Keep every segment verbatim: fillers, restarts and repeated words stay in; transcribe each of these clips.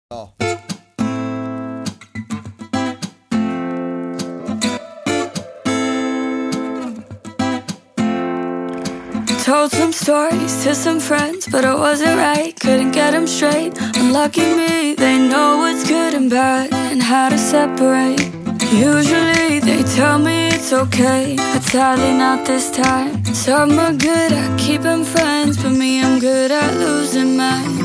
Oh. Told some stories to some friends, but I wasn't right, couldn't get them straight. Unlucky me, they know what's good and bad and how to separate. Usually they tell me it's okay, but sadly not this time. Some are good at keeping friends, but me, I'm good at losing mine.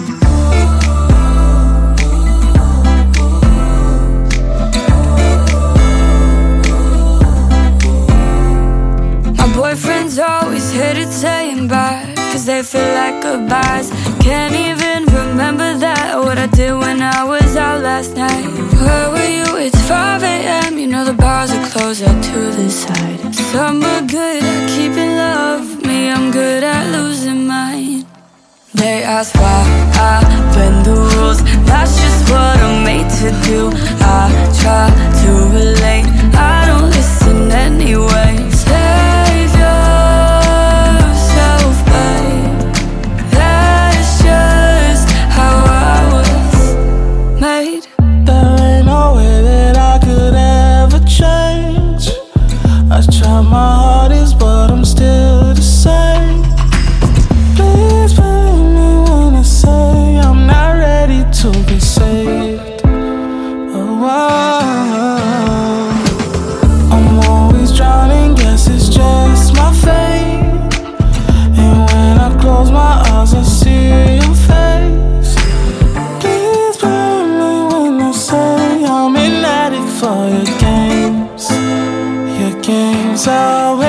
Boyfriends always hated saying bye, cause they feel like goodbyes. Can't even remember that, what I did when I was out last night. Where were you? It's five a m You know the bars are closed out to the side. Some are good at keeping love, me, I'm good at losing mine. They ask why I bend the rules, that's just what I'm made to do. I try to relate, I don't listen anyway. Save yourself, babe, that's just how I was made. There ain't no way that I could ever change. I try my hardest, but I'm still the same. Please believe me when I say I'm not ready to be saved. Oh, wow. I'm always drowning, guess it's just my fate. And when I close my eyes, I see your face. Please believe me when I say I'm an addict for your games. Your games are